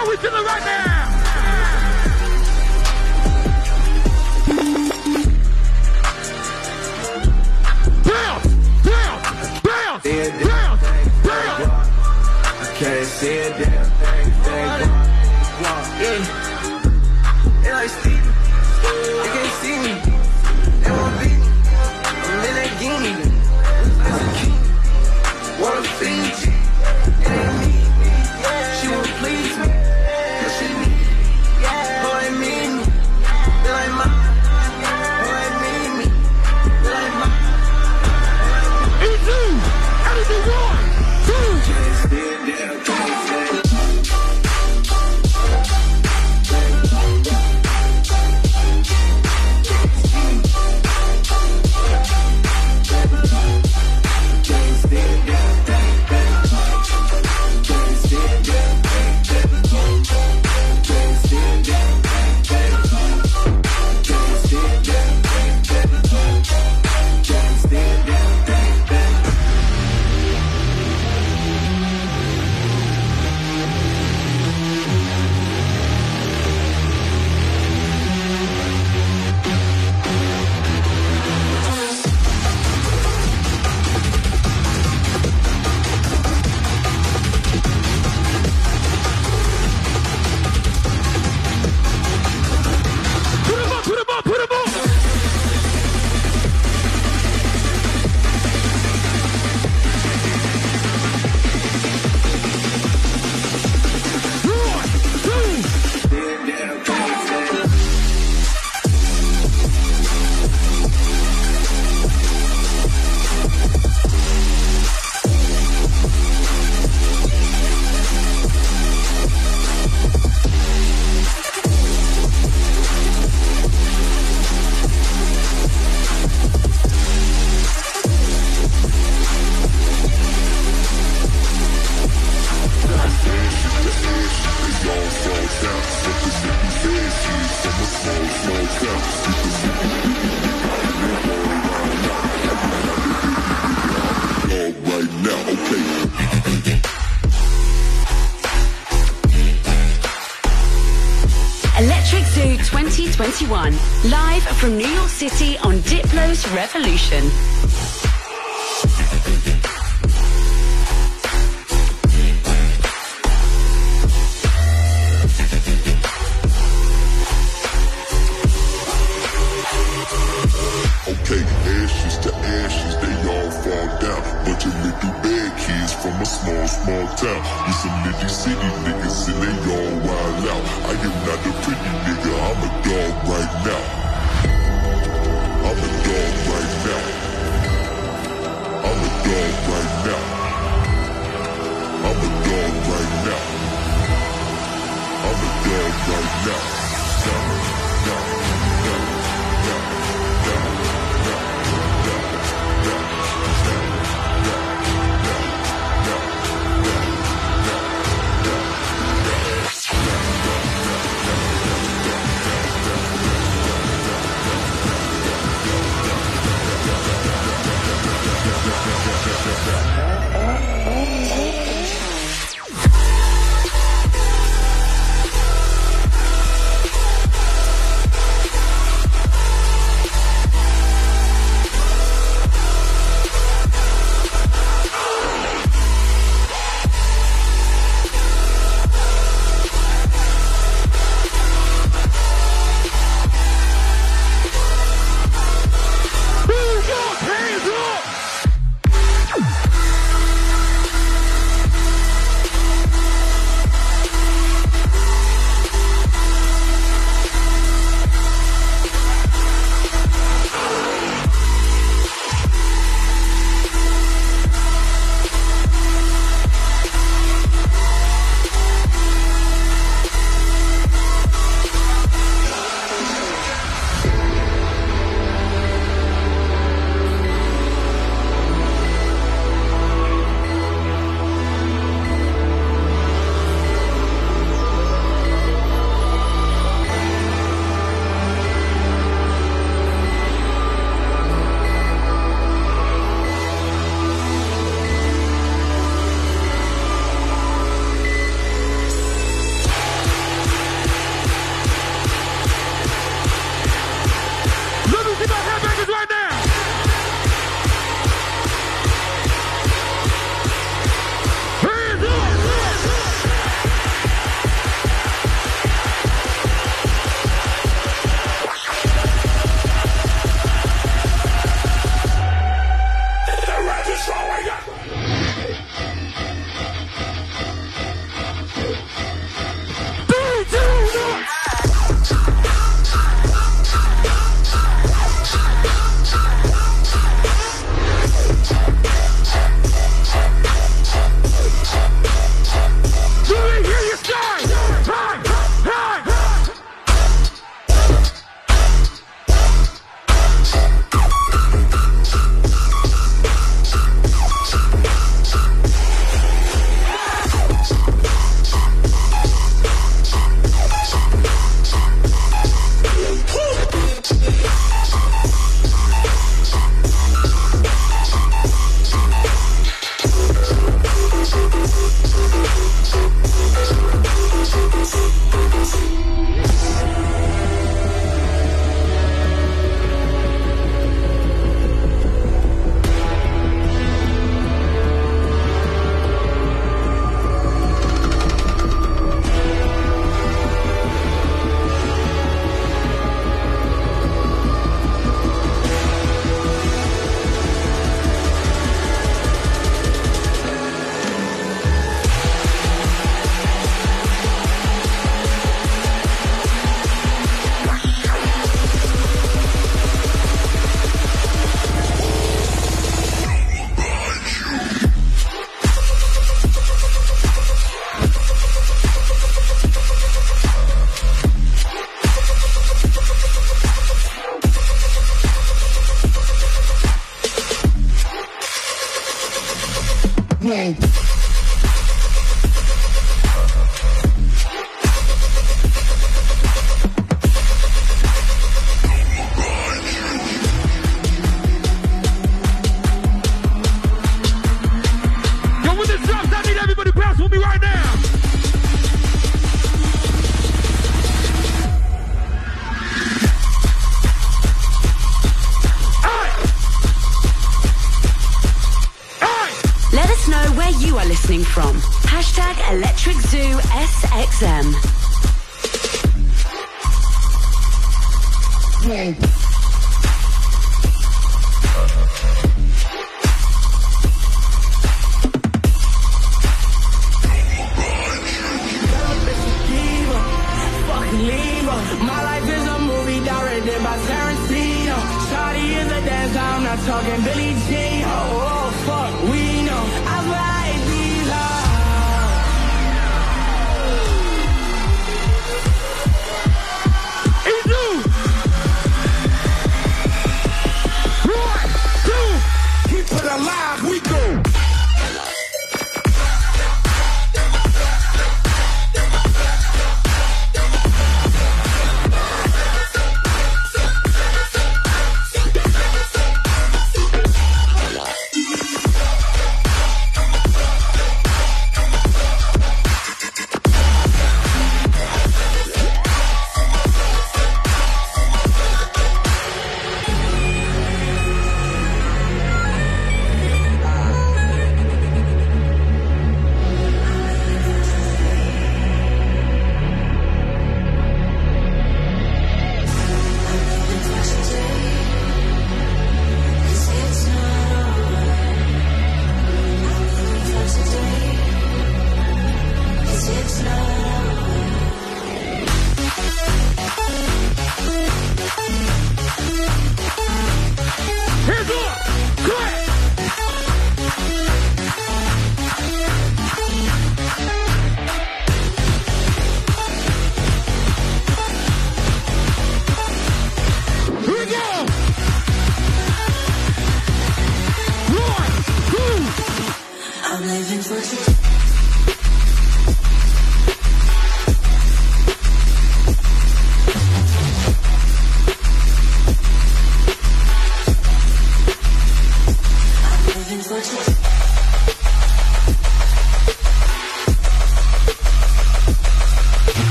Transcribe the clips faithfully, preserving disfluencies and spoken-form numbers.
Throw it to the right now. Bounce, bounce, bounce, bounce, bounce. I can't see it, damn thing, thing. Yeah, they like Steve. They can't see me. They won't beat me. I'm in that game. As a king, wanna feed you. It ain't me. She won't please me. Cause she need me. Oh, they mean me. They like my. Oh, they mean me. They like my. E two, energy one, two. Can't stand there, can't stand. Electric Zoo twenty twenty-one, live from New York City on Diplo's Revolution. Okay, ashes to ashes, they all fall down. Bunch of little bad kids from a small, small town. You some little city niggas and they all wild out. I am not a pretty nigga, I'm a dog right now. I'm a dog right now. I'm a dog right now. I'm a dog right now. I'm a dog right now. Now, now, now, now, now. Yo, when this drops, I need everybody bounce with me right now. Let us know where you are listening from. Hashtag Electric Zoo S X M. Fucking leave her. My life is a movie directed by Tarantino. Shawty is a dancer, I'm not talking Billie Jean. Oh, oh, fuck, we know. I like these Easy. One, two. Keep it alive, we go.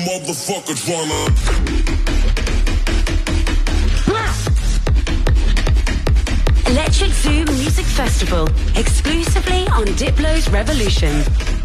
motherfucker tryna. Electric Zoo Music Festival, exclusively on Diplo's Revolution.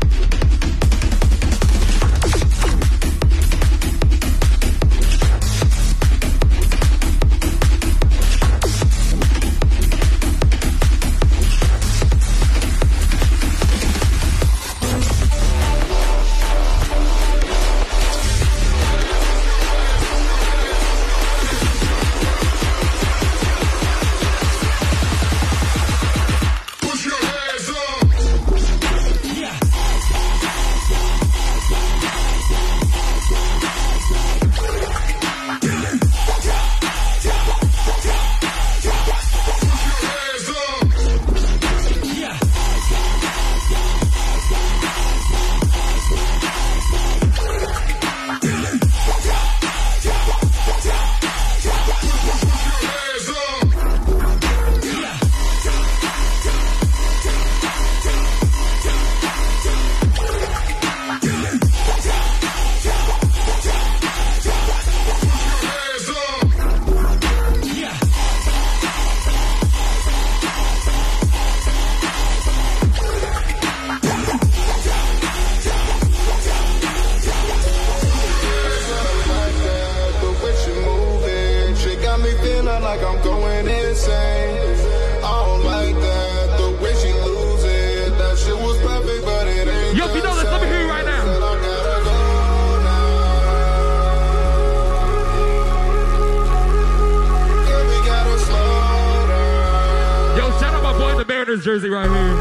Jersey right here.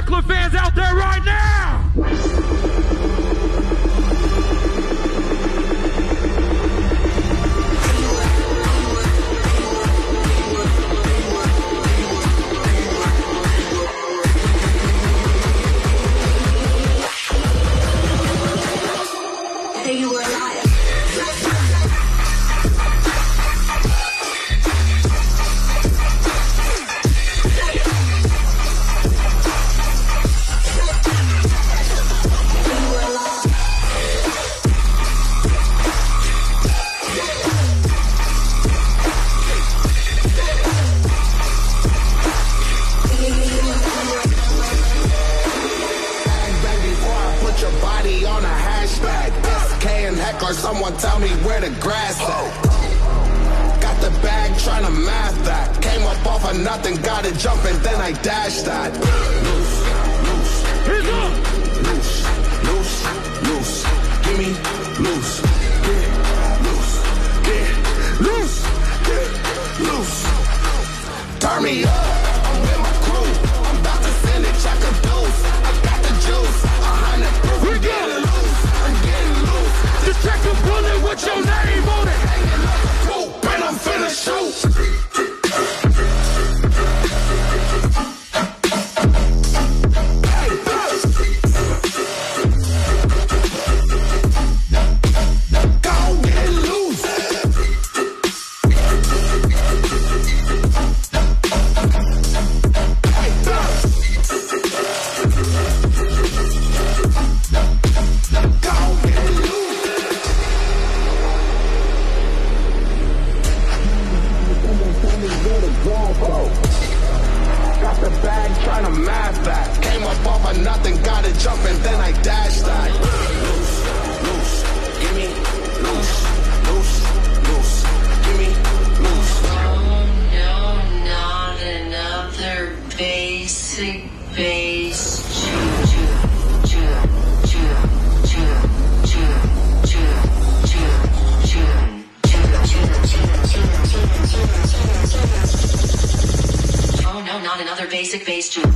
Heckler fans out there right now. Say you were a liar. Or someone tell me where the grass at. Got the bag trying to math that. Came up off of nothing, got it jumping, then I dashed that. Loose, loose, loose, loose, loose. Give me loose, get loose, get loose, get loose. Turn me up, I'm with my crew. I'm about to send it, check a deuce. I got the juice, a hundred proof. We got it. I'm getting loose. Just check a bullet with your name on it. Hanging up the coop and I'm finna shoot. Basic bass drum.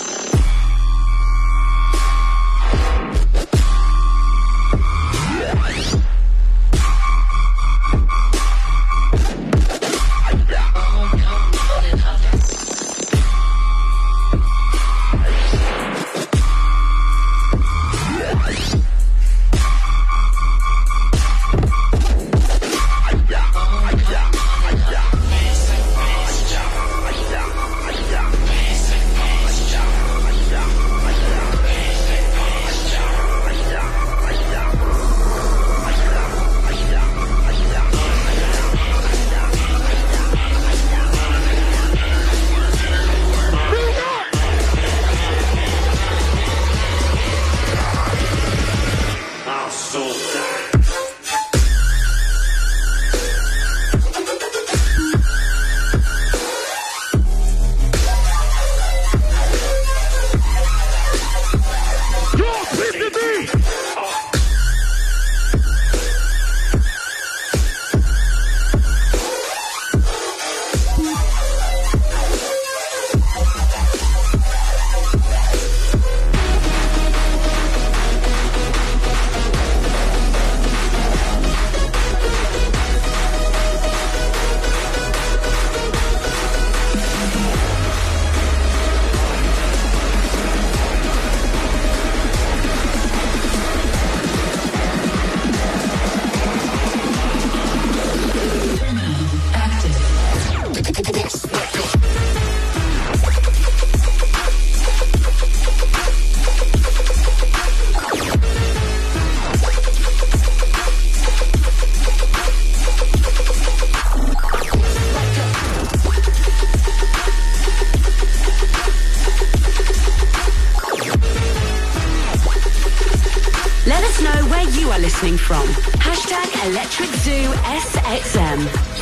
Listening from hashtag Electric Zoo S X M.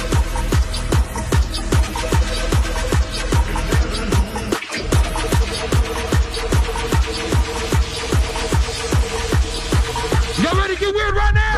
Y'all ready to get weird right now?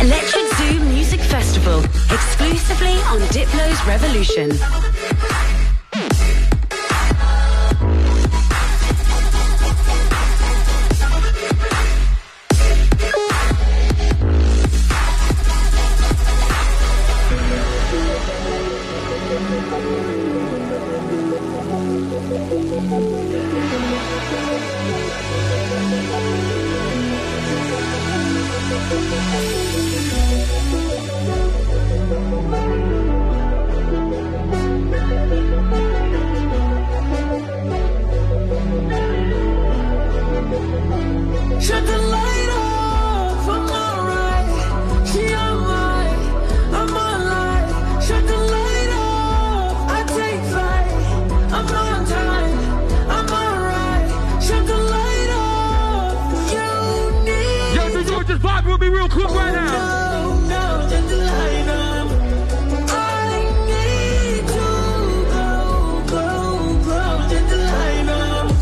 Electric Zoo Music Festival, exclusively on Diplo's Revolution. Shut the light off, I'm alright. She alright, I'm alright. Shut the light off, I take flight. I'm on time, I'm alright. Shut the light off, you need. Yo, New York, just vibe with me real quick right now. No, no, shut the light off. I need to go, go, go. Shut the light off.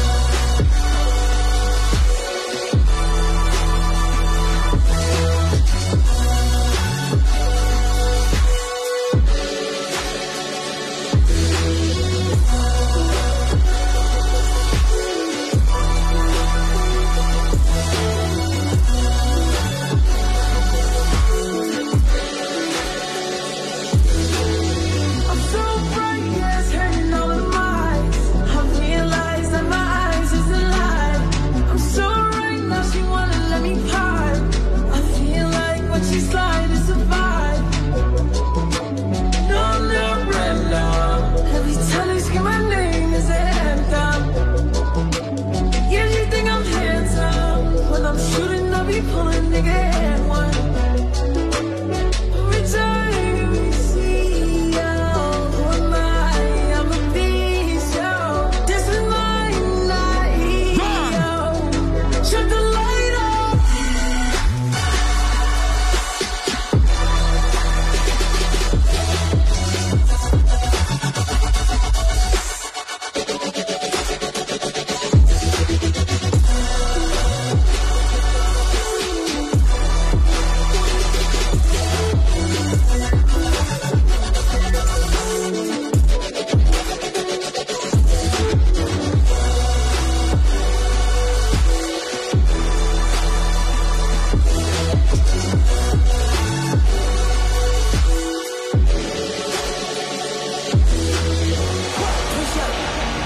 I'm so bright, yes, hurting all of my eyes. I realize that my eyes is a lie. I'm so right now, she wanna let me part. I feel like when she slide, it's a vibe. No, no, random. Every time they scream my name, is an anthem. Yeah, you think I'm handsome. When I'm shooting, I'll be pulling nigga hand one. Every time we see you, who am I? I'm a beast, yo. This is my night, yo. Shut the light off. Push up.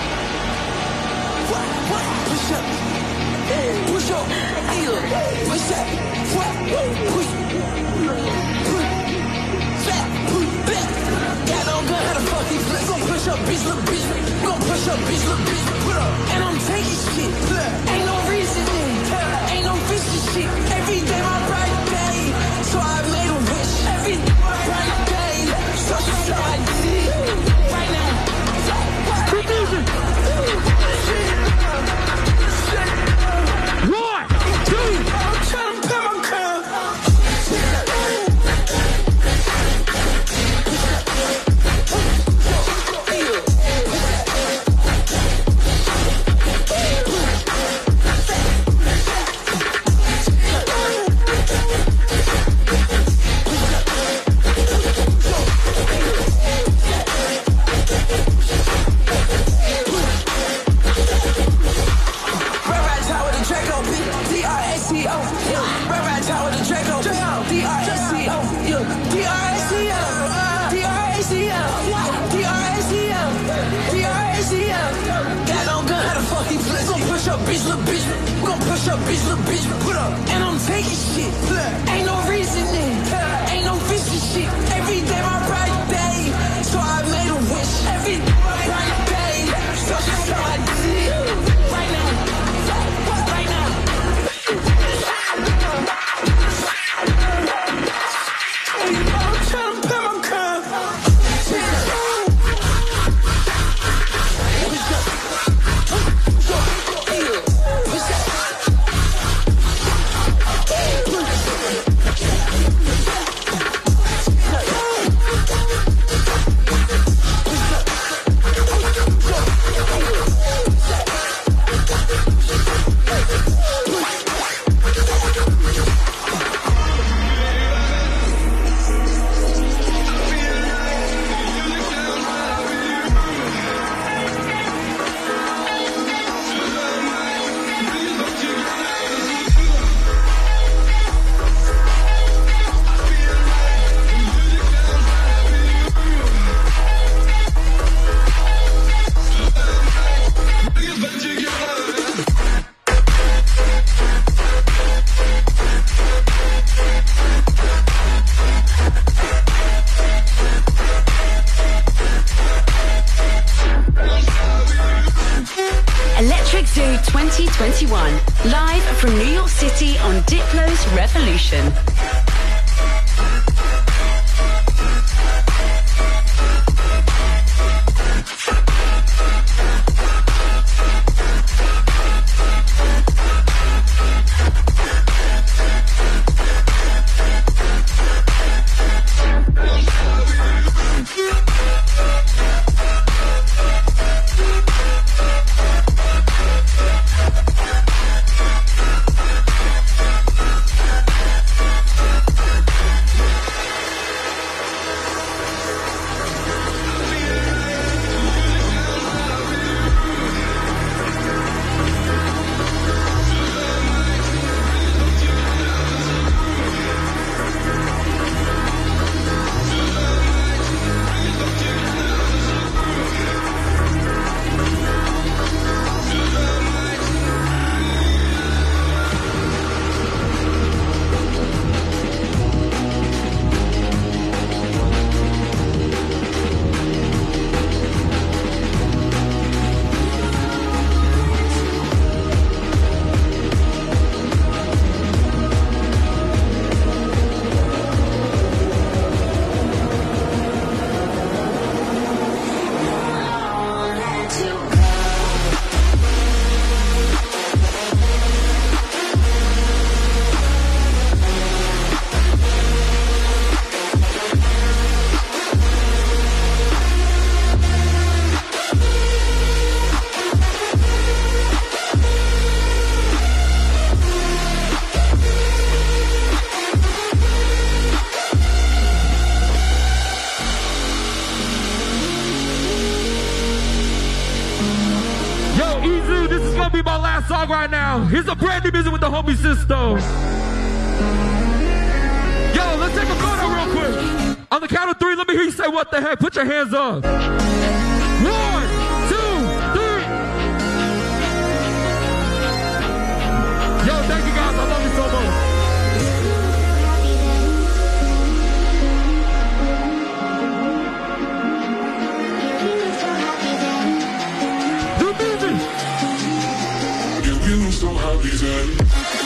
What? What? Push up. Push up. Yeah. Push up. What? Push. Push. Fat. Push. Back. Got no gun, how the fuck he flex? Gon' push up, bitch, little bitch. Gon' push up, bitch, little bitch. Put up. And I'm taking shit. Ain't no reason in. Ain't no fishy shit. Every day my bright day. So I made a wish. Every day my bright day. So, so I did. Right now. Keep music. One, two. I'm trying to put my crown. Red Rat Tower with the Draco, D R A C O. Red Rat Tower with the Draco, D R A C O. D R A C O. D R A C O. D R A C O. D R A C O. Got no gun, how the fuck he flex? Gon' push up, bitch, little bitch. Gon' push up, bitch, little bitch. Put up. And I'm taking shit. Ain't no reason in. Ain't no fishy shit. Every day my bright day. So I made a wish. Every day my bright day. So, so I did. Right now. Right now. I'm trying to put my crown. Push up. twenty twenty-one, live from New York City on Diplo's Revolution. Right now, here's a brand new music with the homie Sisto. Yo, let's take a photo real quick. On the count of three, let me hear you say what the heck. Put your hands up. One, two, three. Yo, thank you guys. I love you so much. So happy then.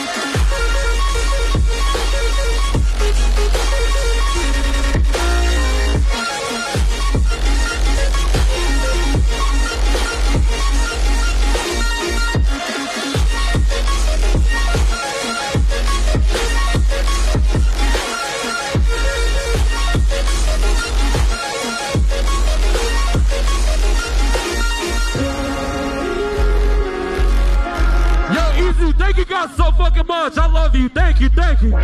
Thank you guys so fucking much. I love you. Thank you. Thank you.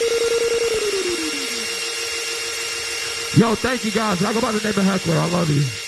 Yo, thank you guys. I go by the name of Heckler. I love you.